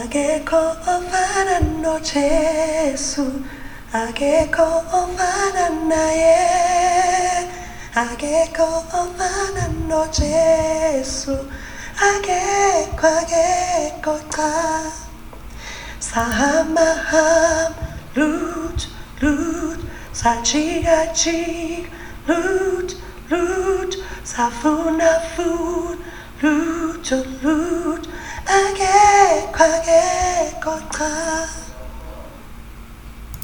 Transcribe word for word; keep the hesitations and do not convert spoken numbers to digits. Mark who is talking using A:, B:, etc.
A: Agekofanano Jesu, Agekofanano naye, Agekofanano Jesu, Ageko Agekota, Sahamaham, Lut, Lut, Sachigachig, Lut, Lut, Safunafun, Lut, Lut, Ageko Agekota.